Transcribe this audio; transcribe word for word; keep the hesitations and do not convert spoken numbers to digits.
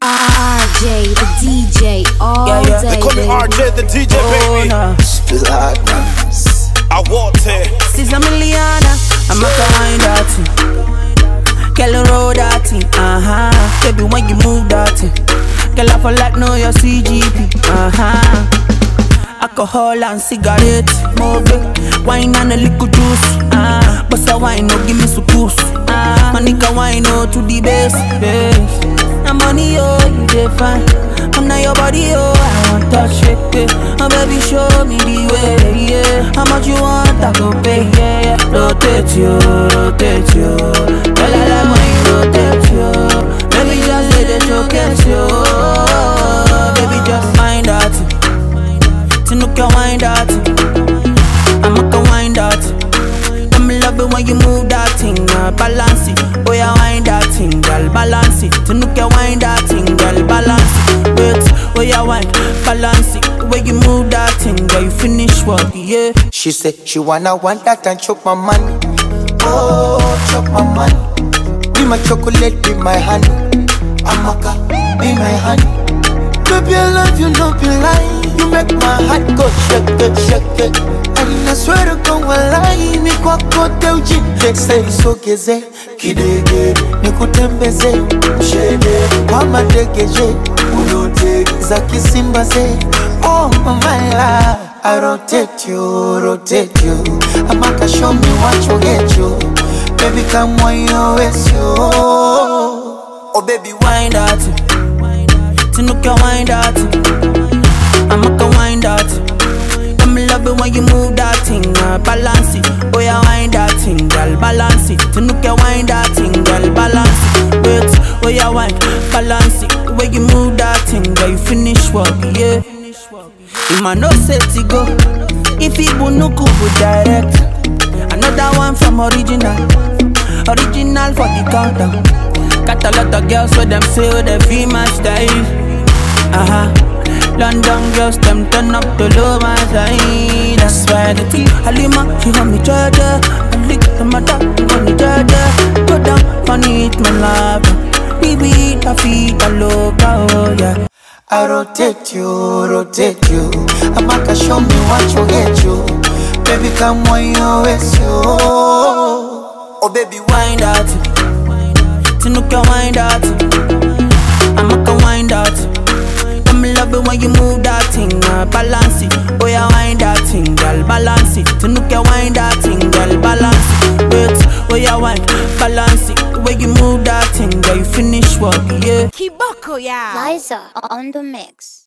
R J, the D J, all yeah, yeah. day. They call me R J, the D J, Oh, baby. no. I want it. Sister Miliana, I'm a kind that thing. Girl, roll that thing, uh-huh. Baby, when you move that thing, girl, I feel like know your C G P, uh-huh. Alcohol and cigarette, move it. Wine and a little juice, uh. But a wine, no, give me some juice, uh. My nigga wine, no, to the base, base. Na money, oh, you dey fine. But now your body, oh, I want touch it, yeah. Oh, baby, show me the way, yeah. How much you want, I go pay, yeah, yeah. Rotate you, rotate you. Girl, I like when you rotate you. Baby, just let it showcase you. Baby, just mind that. Tinuka wind that. I'ma go wind that. I'm love it when you move that thing, uh, balance it. Oh yeah, wind that thing, girl, balance it. Tinuka wind that thing, girl, balance it. Wait, oh yeah, wind, balance it. When you move that thing, girl, you finish work, yeah. She said she wanna want that and choke my money. Oh, choke my money. Be my chocolate, be my honey. Amaka, be my honey. Baby, I love you, no be lying. You make my heart go shake it, shake it. And I swear to God, walai, mi kwa kote ujinde. Say so geze, kidege, nikutembeze, mshede. Kwa madegeje, ulote, za kisimba ze. Oh my love, I rotate you, rotate you. Amaka show me what you get you. Baby, come on, you waste you. Oh baby, Wind that, Tinuka wind that. I'ma go wind that. I'm love it when you move that thing, uh, balance it. Oh yeah, wind that thing, girl, balance it. Tinuka wind that thing, girl, balance it. Wait, oh yeah, wind, balance it. When you move that thing, girl, you finish work, yeah. You man no set to go. If you no go direct. Another one from original, original for the countdown. Got a lot of girls with them say oh, they feel my style. Uh-huh. London girls, them turn up to low my side. That's why the tea Halima, she want me Jaja. I lick the mother, she want me Jaja. Go down, funny, it's my love. Baby, I feet a loca, oh yeah. I rotate you, rotate you. Amaka show me what you get you. Baby, come on, you waste you. Oh baby, Wind that, Tinuka wind that. I'ma go wind that. I'm love it when you move that thing, uh, balance it. Oh yeah, wind that thing, girl, balance it. Tinuka wind that thing, girl, balance it. Wait, oh yeah, wind, balance it. When you move that thing, girl, you finish work, yeah. Kiboko, yeah. Liza on the mix.